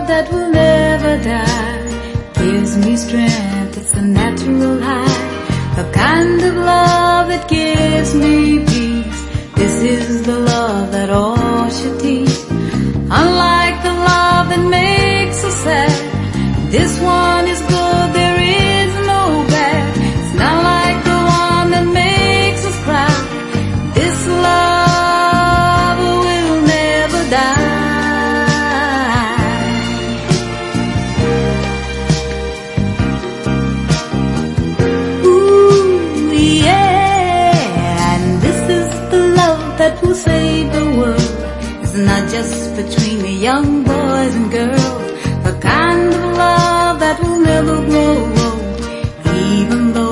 that will never die gives me strength, it's a natural high. The kind of love that gives me peace. This is the love that all should teach. Unlike the love that makes us sad, this one is good, there is no bad. It's not like the one that makes us cry. This love will never die. Ooh, yeah, and this is the love that will save the world. It's not just between the young boys and girls, the kind of love that will never grow old, even though